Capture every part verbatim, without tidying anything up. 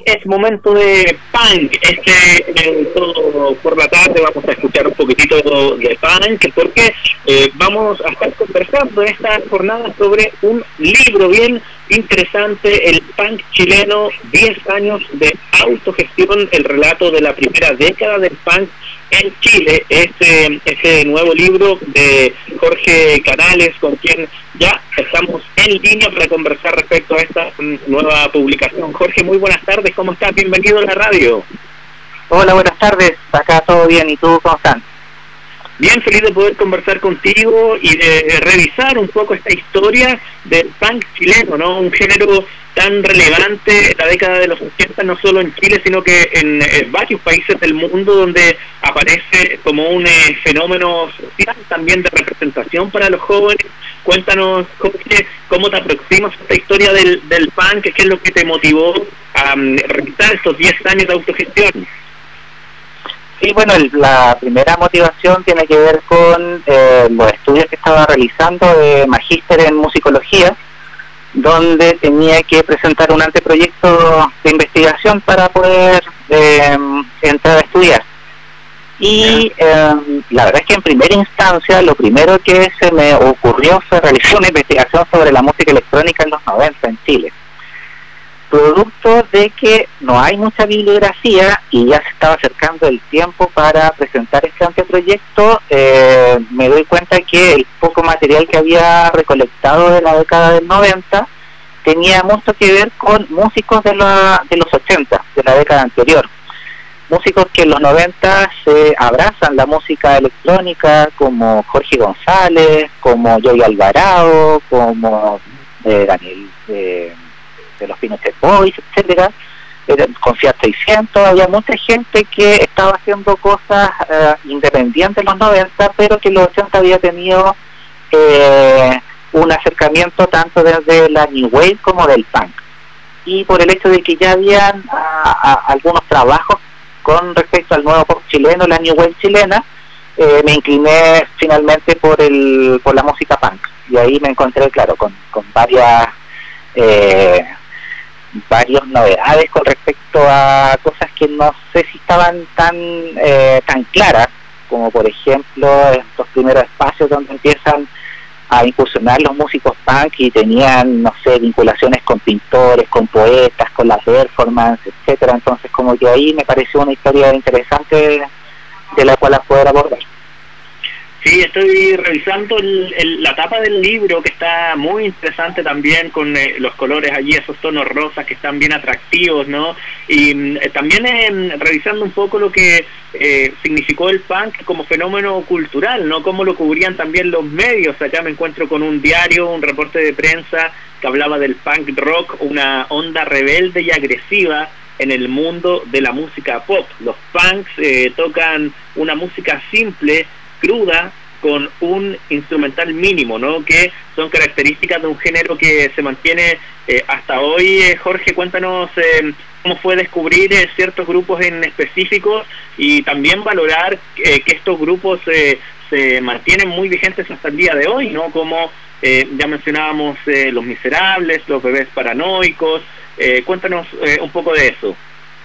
es momento de punk. Este, eh, todo por la tarde vamos a escuchar un poquitito de punk, porque eh, vamos a estar conversando en esta jornada sobre un libro bien interesante, El punk chileno, diez años de autogestión, el relato de la primera década del punk en Chile. Este, este nuevo libro de Jorge Canales, con quien ya estamos en línea para conversar respecto a esta nueva publicación. Jorge, muy buenas tardes, ¿cómo estás? Bienvenido a la radio. Hola, buenas tardes, acá todo bien, ¿y tú cómo estás? Bien, feliz de poder conversar contigo y de, de revisar un poco esta historia del punk chileno, ¿no? Un género tan relevante en la década de los ochenta, no solo en Chile, sino que en, en varios países del mundo, donde aparece como un eh, fenómeno social, también de representación para los jóvenes. Cuéntanos, Jorge, cómo te aproximas a esta historia del, del punk, qué es lo que te motivó a um, revisar estos diez años de autogestión. Sí, bueno, el, la primera motivación tiene que ver con eh, los estudios que estaba realizando de magíster en musicología, donde tenía que presentar un anteproyecto de investigación para poder eh, entrar a estudiar. Y eh, la verdad es que en primera instancia lo primero que se me ocurrió fue realizar una investigación sobre la música electrónica en los noventa en Chile. Producto de que no hay mucha bibliografía y ya se estaba acercando el tiempo para presentar este anteproyecto, eh, me doy cuenta que el poco material que había recolectado de la década del noventa tenía mucho que ver con músicos de, la, de los ochenta, de la década anterior. Músicos que en los noventa se abrazan la música electrónica, como Jorge González, como Joey Alvarado, como eh, Daniel... Eh, de los Pinochet Boys, etcétera, con Fiat seiscientos, había mucha gente que estaba haciendo cosas eh, independientes en los noventa, pero que en los ochenta había tenido eh, un acercamiento tanto desde la New Wave como del punk. Y por el hecho de que ya habían a, a, algunos trabajos con respecto al nuevo pop chileno, la New Wave chilena, eh, me incliné finalmente por el por la música punk. Y ahí me encontré, claro, con, con varias... Eh, varias novedades con respecto a cosas que no sé si estaban tan eh, tan claras, como por ejemplo estos primeros espacios donde empiezan a incursionar los músicos punk y tenían, no sé, vinculaciones con pintores, con poetas, con la performance, etcétera. Entonces como que ahí me pareció una historia interesante de la cual a poder abordar. Sí, estoy revisando el, el, la tapa del libro, que está muy interesante también, con eh, los colores allí, esos tonos rosas que están bien atractivos, ¿no? Y eh, también eh, revisando un poco lo que eh, significó el punk como fenómeno cultural, ¿no? Cómo lo cubrían también los medios. Acá me encuentro con un diario, un reporte de prensa que hablaba del punk rock, una onda rebelde y agresiva en el mundo de la música pop. Los punks eh, tocan una música simple, cruda, con un instrumental mínimo, ¿no? Que son características de un género que se mantiene eh, hasta hoy. eh, Jorge, cuéntanos eh, cómo fue descubrir eh, ciertos grupos en específico y también valorar eh, que estos grupos eh, se mantienen muy vigentes hasta el día de hoy, ¿no? Como eh, ya mencionábamos eh, Los Miserables, Los Bebés Paranoicos. Eh, cuéntanos eh, un poco de eso.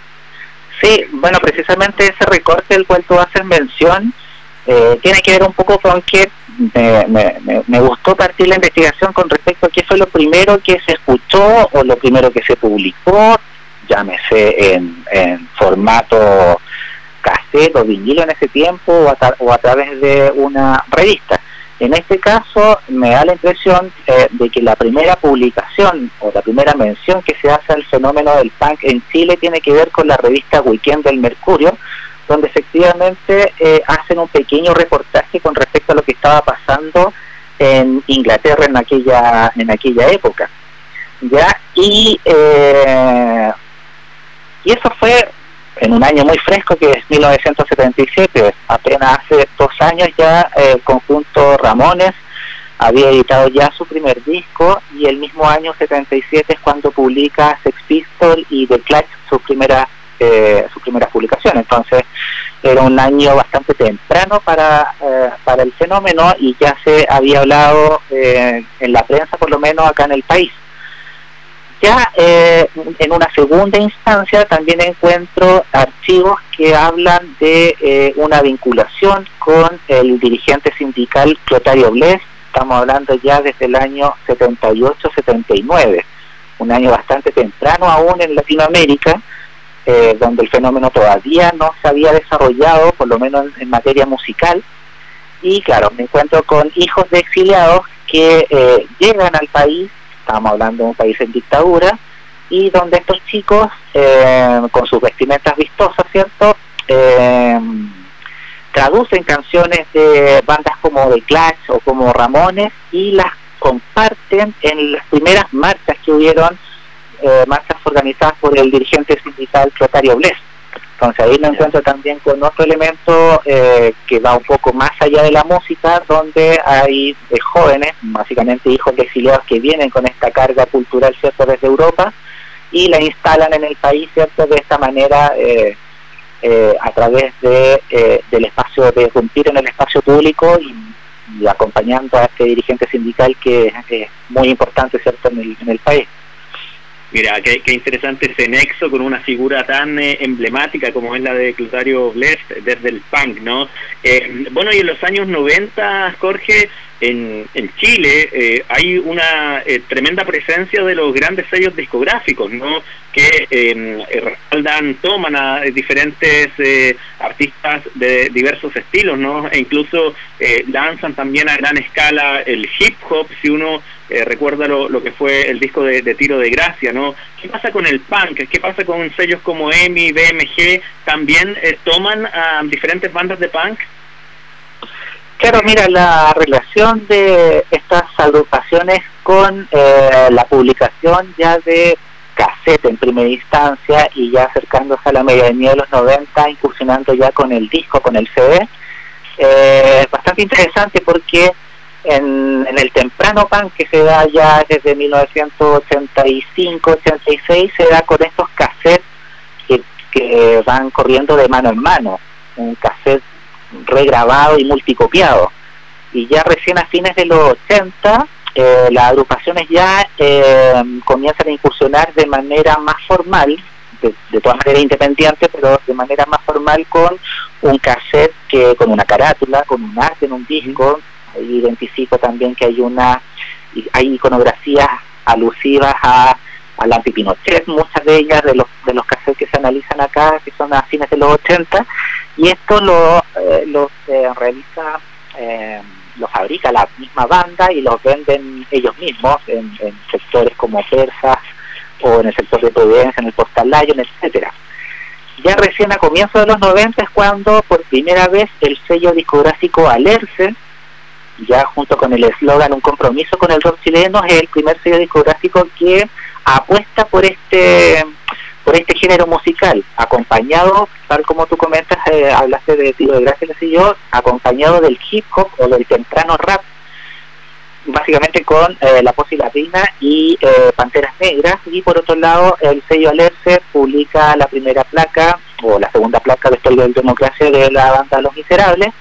Sí, bueno, precisamente ese recorte del cual tú haces mención Eh, tiene que ver un poco con que me, me, me gustó partir la investigación con respecto a qué fue lo primero que se escuchó o lo primero que se publicó, llámese en, en formato cassette o vinilo en ese tiempo o a, o a través de una revista. En este caso me da la impresión eh, de que la primera publicación o la primera mención que se hace al fenómeno del punk en Chile tiene que ver con la revista Weekend del Mercurio, donde efectivamente eh, hacen un pequeño reportaje con respecto a lo que estaba pasando en Inglaterra en aquella en aquella época, ya y eh, y eso fue en un año muy fresco, que es mil novecientos setenta y siete, apenas hace dos años ya. El conjunto Ramones había editado ya su primer disco, y el mismo año setenta y siete es cuando publica Sex Pistols y The Clash sus primeras Eh, sus primeras publicaciones. Entonces era un año bastante temprano para eh, para el fenómeno, y ya se había hablado eh, en la prensa, por lo menos acá en el país. ya eh, en una segunda instancia también encuentro archivos que hablan de eh, una vinculación con el dirigente sindical Clotario Blest. Estamos hablando ya desde el año setenta y ocho setenta y nueve, un año bastante temprano aún en Latinoamérica, eh, donde el fenómeno todavía no se había desarrollado, por lo menos en, en materia musical. Y claro, me encuentro con hijos de exiliados que eh, llegan al país. Estamos hablando de un país en dictadura, y donde estos chicos, eh, con sus vestimentas vistosas, ¿cierto?, eh, traducen canciones de bandas como The Clash o como Ramones y las comparten en las primeras marchas que hubieron, eh, marchas organizadas por el dirigente sindical Clotario Blest. Entonces ahí me encuentro también con otro elemento eh, que va un poco más allá de la música, donde hay eh, jóvenes, básicamente hijos de exiliados, que vienen con esta carga cultural, ¿cierto?, desde Europa, y la instalan en el país, ¿cierto?, de esta manera, eh, eh, a través de eh, del espacio, de irrumpir en el espacio público y, y acompañando a este dirigente sindical que es eh, muy importante, ¿cierto?, en el, en el país. Mira, qué, qué interesante ese nexo con una figura tan eh, emblemática como es la de Clotario Blest desde el punk, ¿no? Eh, bueno, y en los años noventa, Jorge, en, en Chile eh, hay una eh, tremenda presencia de los grandes sellos discográficos, ¿no?, que eh, respaldan, toman a diferentes eh, artistas de diversos estilos, ¿no?, e incluso eh, lanzan también a gran escala el hip hop. Si uno eh, recuerda lo, lo que fue el disco de, de Tiro de Gracia, ¿no? ¿Qué pasa con el punk? ¿Qué pasa con sellos como E M I, B M G? ¿También eh, toman a diferentes bandas de punk? Claro, mira, la relación de estas agrupaciones con eh, la publicación ya de cassette en primera instancia, y ya acercándose a la medianía de los noventa, incursionando ya con el disco, con el C D, eh, bastante interesante, porque en, en el temprano punk que se da ya desde mil novecientos ochenta y cinco ochenta y seis, se da con estos cassettes que, que van corriendo de mano en mano, un cassette regrabado y multicopiado. Y ya recién a fines de los ochenta, eh, las agrupaciones ya eh, comienzan a incursionar de manera más formal, de, de todas maneras independiente, pero de manera más formal, con un cassette que con una carátula, con un arte en un disco. Ahí identifico también que hay una hay iconografías alusivas a al anti-Pinochet, muchas de ellas de los de los cassettes que se analizan acá, que son a fines de los ochenta, y esto lo eh, los eh, realiza eh, lo fabrica la misma banda y los venden ellos mismos en, en sectores como Persas o en el sector de Providencia, en el Postal Lion, etcétera. Ya recién a comienzos de los noventa es cuando por primera vez el sello discográfico Alerce, ya junto con el eslogan Un compromiso con el rock chileno, es el primer sello discográfico que apuesta por este por este género musical, acompañado, tal como tú comentas, eh, hablaste de Tiro de Gracia, y yo, acompañado del hip hop o del temprano rap, básicamente con eh, La Posse Latina y eh, Panteras Negras. Y por otro lado, el sello Alerce publica la primera placa, o la segunda placa de Historia de Democracia, de la banda Los Miserables.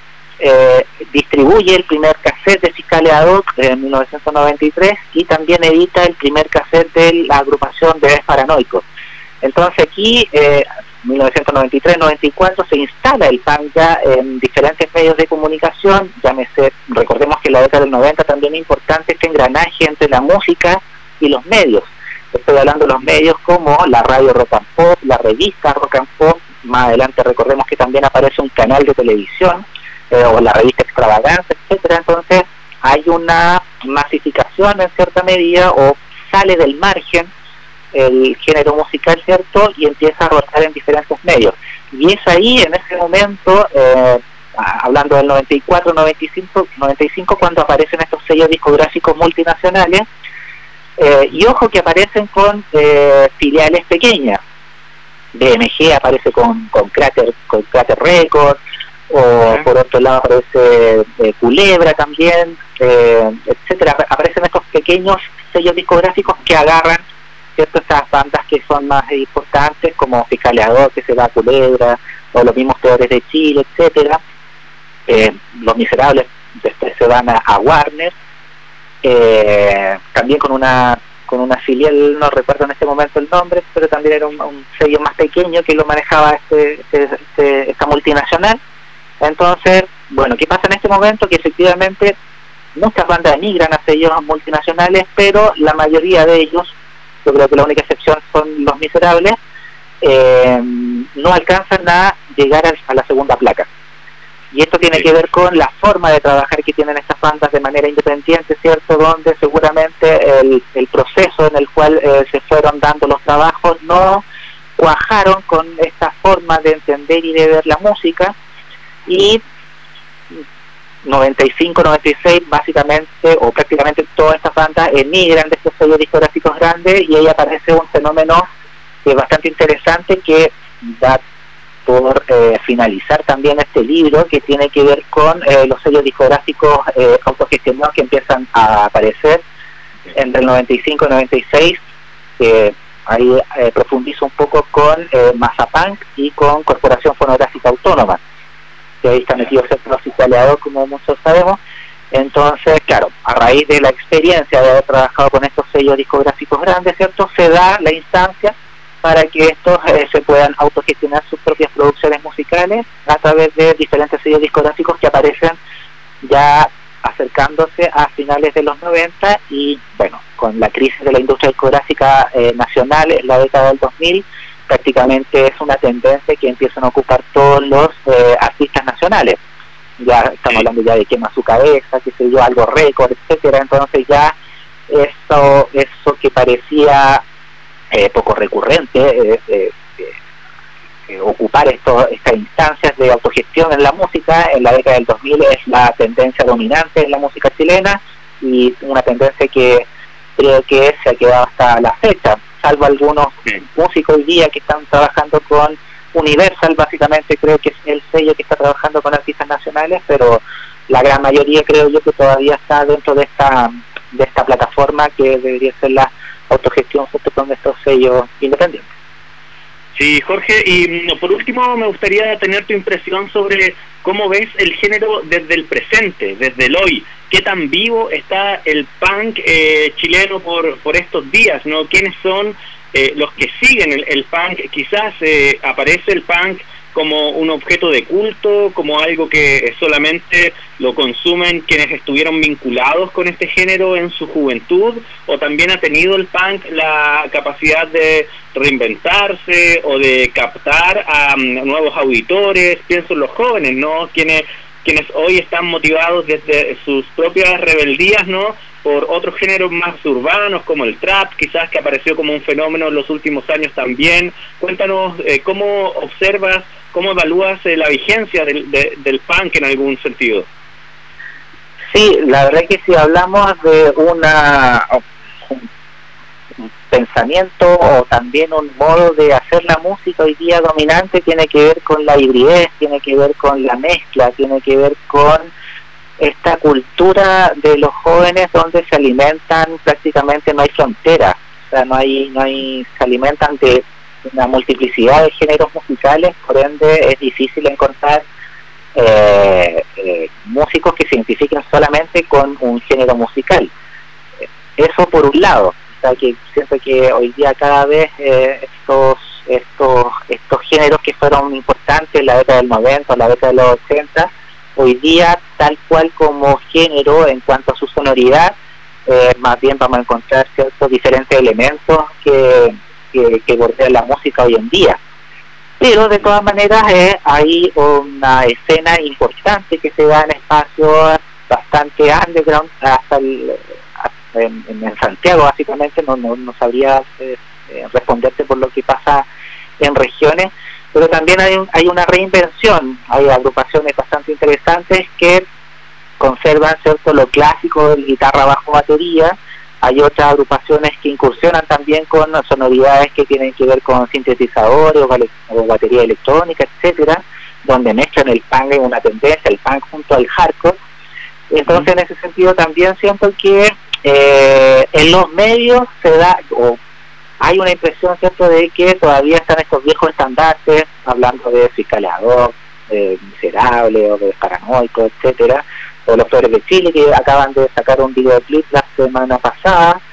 Eh, distribuye el primer cassette de Fiscales Ad Hoc en mil novecientos noventa y tres, y también edita el primer cassette de la agrupación Bebés Paranoicos. Entonces aquí, eh, mil novecientos noventa y tres noventa y cuatro, se instala el punk ya en diferentes medios de comunicación. Llámese, recordemos que en la década del noventa también es importante este engranaje entre la música y los medios. Estoy hablando de los medios como la radio Rock and Pop, la revista Rock and Pop. Más adelante recordemos que también aparece un canal de televisión, eh, o la revista Extravaganza, etcétera. Entonces hay una masificación en cierta medida, o sale del margen el género musical, ¿cierto?, y empieza a rotar en diferentes medios. Y es ahí, en ese momento, eh, hablando del noventa y cuatro noventa y cinco, noventa y cinco, cuando aparecen estos sellos discográficos multinacionales, eh, y ojo que aparecen con eh, filiales pequeñas. B M G aparece con, con Crater, con Crater Records, o por otro lado aparece eh, Culebra también, eh, etcétera. Aparecen estos pequeños sellos discográficos que agarran, ¿cierto?, estas bandas que son más importantes, como Fiscales Ad Hoc, que se va a Culebra, o los mismos Peores de Chile, etcétera. Eh, los Miserables después se van a, a Warner, eh, también con una con una filial, no recuerdo en este momento el nombre, pero también era un, un sello más pequeño que lo manejaba este, este, este, esta multinacional. Entonces, bueno, ¿qué pasa en este momento? Que efectivamente muchas bandas emigran a sellos multinacionales, pero la mayoría de ellos, yo creo que la única excepción son Los Miserables, eh, no alcanzan a llegar a, a la segunda placa. Y esto tiene que ver con la forma de trabajar que tienen estas bandas de manera independiente, ¿cierto? Donde seguramente el, el proceso en el cual eh, se fueron dando los trabajos no cuajaron con esta forma de entender y de ver la música. Y noventa y cinco, noventa y seis básicamente, o prácticamente todas estas bandas emigran de estos sellos discográficos grandes, y ahí aparece un fenómeno eh, bastante interesante que da por eh, finalizar también este libro, que tiene que ver con eh, los sellos discográficos eh, autogestionados que empiezan a aparecer entre el noventa y cinco y noventa y seis, que ahí eh, profundizo un poco con eh, Mazapunk y con Corporación Fonográfica Autónoma, que ahí está metido el oficialeado, como muchos sabemos. Entonces, claro, a raíz de la experiencia de haber trabajado con estos sellos discográficos grandes, ¿cierto?, se da la instancia para que estos eh, se puedan autogestionar sus propias producciones musicales a través de diferentes sellos discográficos que aparecen ya acercándose a finales de los noventa, y bueno, con la crisis de la industria discográfica eh, nacional en la década del dos mil, prácticamente es una tendencia que empiezan a ocupar todos los eh, artistas nacionales. Ya estamos hablando ya de Quema Su Cabeza, que sé yo, Algo Récord, etcétera. Entonces ya eso, eso que parecía Eh, poco recurrente, eh, eh, eh, ocupar esto, estas instancias de autogestión en la música, en la década del dos mil es la tendencia dominante en la música chilena, y una tendencia que creo que se ha quedado hasta la fecha, salvo algunos músicos hoy día que están trabajando con Universal, básicamente creo que es el sello que está trabajando con artistas nacionales, pero la gran mayoría creo yo que todavía está dentro de esta de esta plataforma que debería ser la autogestión junto con estos sellos independientes. Sí, Jorge, y por último me gustaría tener tu impresión sobre cómo ves el género desde el presente, desde el hoy. ¿Qué tan vivo está el punk eh, chileno por por estos días, ¿no? ¿Quiénes son eh, los que siguen el, el punk? Quizás eh, aparece el punk como un objeto de culto, como algo que solamente lo consumen quienes estuvieron vinculados con este género en su juventud, o también ha tenido el punk la capacidad de reinventarse o de captar a um, nuevos auditores. Pienso en los jóvenes, ¿no? Quienes quienes hoy están motivados desde sus propias rebeldías, ¿no?, por otros géneros más urbanos como el trap, quizás, que apareció como un fenómeno en los últimos años también. Cuéntanos eh, cómo observas, cómo evalúas eh, la vigencia del, de, del punk en algún sentido. Sí, la verdad que si hablamos de una un, un pensamiento o también un modo de hacer la música hoy día dominante, tiene que ver con la hibridez, tiene que ver con la mezcla, tiene que ver con esta cultura de los jóvenes donde se alimentan, prácticamente no hay frontera, o sea, no hay, no hay, se alimentan de una multiplicidad de géneros musicales, por ende es difícil encontrar eh, eh, músicos que se identifiquen solamente con un género musical. Eso por un lado, o sea, que siento que hoy día cada vez eh, estos estos estos géneros que fueron importantes en la década del noventa, en la década de los ochenta, hoy día, tal cual como género en cuanto a su sonoridad, eh, más bien vamos a encontrar ciertos diferentes elementos que, que, que bordean la música hoy en día. Pero de todas maneras eh, hay una escena importante que se da en espacios bastante underground, hasta, el, hasta en, en Santiago básicamente, no, no, no sabría eh, responderte por lo que pasa en regiones, pero también hay, un, hay una reinvención, hay agrupaciones bastante interesantes que conservan, ¿cierto?, lo clásico de guitarra bajo batería. Hay otras agrupaciones que incursionan también con sonoridades que tienen que ver con sintetizadores o, o batería electrónica, etcétera, donde mezclan el punk en una tendencia, el punk junto al hardcore. Entonces, en ese sentido también siento que eh, en los medios se da, o hay una impresión, ¿cierto?, de que todavía están estos viejos estandartes, hablando de Fiscaleador, de Miserable o de Paranoico, etcétera, o los Flores de Chile, que acaban de sacar un videoclip la semana pasada,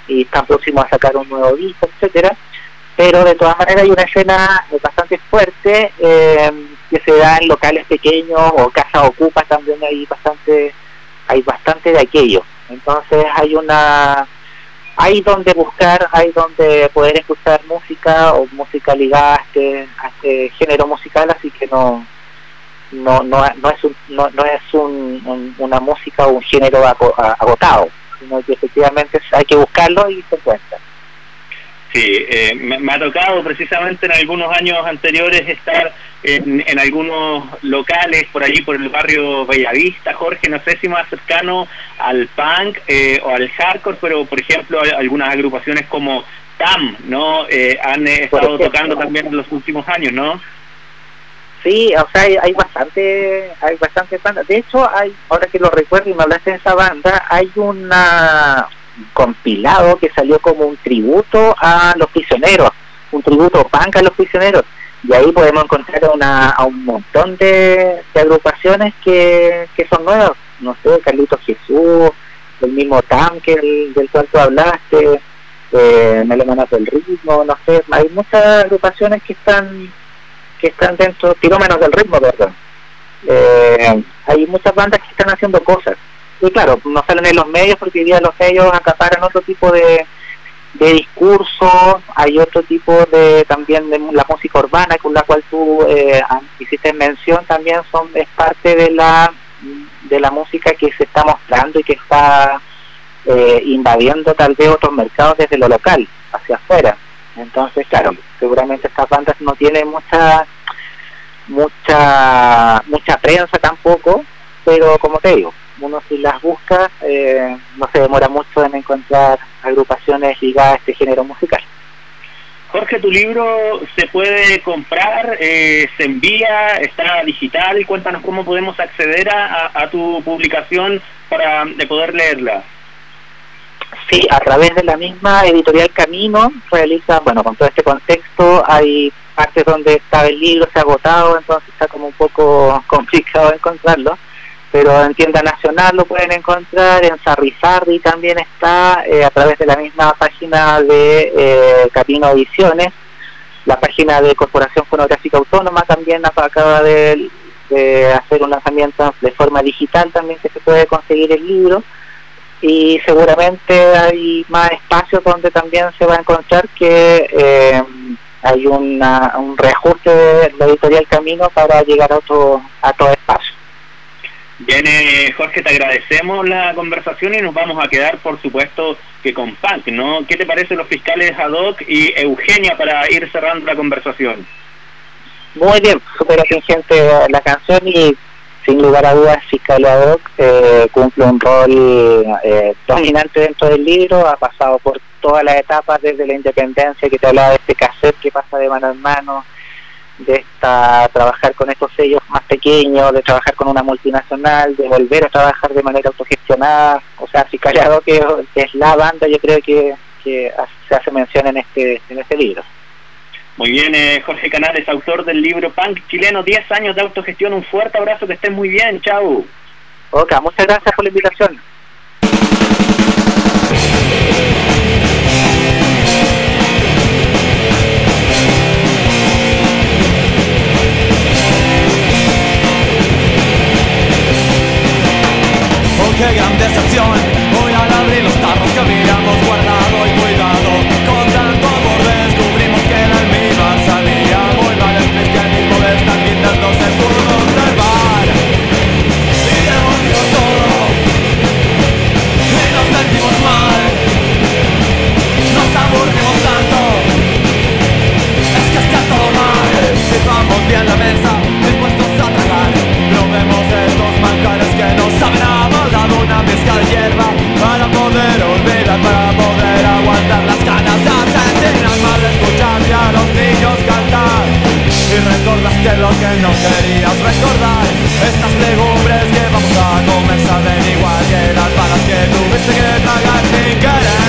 y están próximos a sacar un nuevo disco, etcétera. Pero de todas maneras hay una escena bastante fuerte eh, que se da en locales pequeños o casas ocupas, también hay bastante, hay bastante de aquello. Entonces hay una, hay donde buscar, hay donde poder escuchar música o música ligada a este, a este género musical, así que no, no, no, no es un, no, no es un, un, una música o un género agotado, sino que efectivamente hay que buscarlo y se encuentra. Sí, eh, me, me ha tocado precisamente en algunos años anteriores estar en, en algunos locales por allí, por el barrio Bellavista, Jorge, no sé si más cercano al punk eh, o al hardcore, pero por ejemplo algunas agrupaciones como T A M, ¿no? Eh, han eh, estado ejemplo, tocando también en los últimos años, ¿no? Sí, o sea, hay, hay bastante, hay bastante bandas. De hecho, hay, ahora que lo recuerdo y me hablaste de esa banda, hay una compilado que salió como un tributo a los prisioneros, un tributo punk a los prisioneros, y ahí podemos encontrar una, a un montón de, de agrupaciones que, que son nuevas, no sé, Carlitos Jesús, el mismo T A M que el, del cual tú hablaste, eh, Melómanos del Ritmo, no sé, hay muchas agrupaciones que están que están dentro, Pirómanos del Ritmo, perdón. Eh, hay muchas bandas que están haciendo cosas. Y claro, no salen en los medios porque hoy día los medios acaparan otro tipo de, de discurso, hay otro tipo de también de la música urbana con la cual tú eh, hiciste mención, también son es parte de la de la música que se está mostrando y que está eh, invadiendo tal vez otros mercados desde lo local hacia afuera. Entonces, claro, seguramente estas bandas no tienen mucha mucha mucha prensa tampoco, pero como te digo, uno si las busca eh, no se demora mucho en encontrar agrupaciones ligadas a este género musical. Jorge, tu libro se puede comprar, eh, se envía, está digital, cuéntanos cómo podemos acceder a, a, a tu publicación para de poder leerla. Sí, a través de la misma editorial Camino realiza, bueno, con todo este contexto hay partes donde está el libro, se ha agotado, entonces está como un poco complicado encontrarlo, pero en tienda nacional lo pueden encontrar, en Sarrizardi también está, eh, a través de la misma página de eh, Camino Ediciones, la página de Corporación Fonográfica Autónoma también acaba de, de hacer un lanzamiento de forma digital también que se puede conseguir el libro, y seguramente hay más espacios donde también se va a encontrar que eh, hay una, un reajuste de la editorial Camino para llegar a otro, a todo espacio. Bien, eh, Jorge, te agradecemos la conversación y nos vamos a quedar, por supuesto, que con punk, ¿no? ¿Qué te parece Los Fiscales Ad Hoc y Eugenia para ir cerrando la conversación? Muy bien, súper atingente la canción y sin lugar a dudas Fiscales Ad Hoc eh, cumple un rol eh, dominante dentro del libro, ha pasado por todas las etapas desde la independencia que te hablaba de este cassette que pasa de mano en mano, de esta, trabajar con estos sellos más pequeños, de trabajar con una multinacional, de volver a trabajar de manera autogestionada, o sea, Fiscales Ad Hoc que es la banda, yo creo que, que se hace mención en este, en este libro. Muy bien, eh, Jorge Canales, autor del libro Punk Chileno, diez años de autogestión, un fuerte abrazo, que estés muy bien, chau. Ok, muchas gracias por la invitación. Oh, qué gran decepción, hoy al abrir los tarros que habíamos guardado y cuidado, con tanto amor descubrimos que la almíbar sabía muy mal, el cristianismo de estas guindas no se pudo conservar. Y devolvimos todo, y nos sentimos mal, nos aburrimos tanto, es que está todo mal. Sirvamos bien la mesa, dispuestos a tragar, probemos estos manjares que no saben a dado una mezcla de hierba para poder olvidar, para poder aguantar las ganas de asesinar, mal escucharte a los niños cantar y recordaste lo que no querías recordar. Estas legumbres que vamos a comer saben igual que las balas que tuviste que tragar sin querer.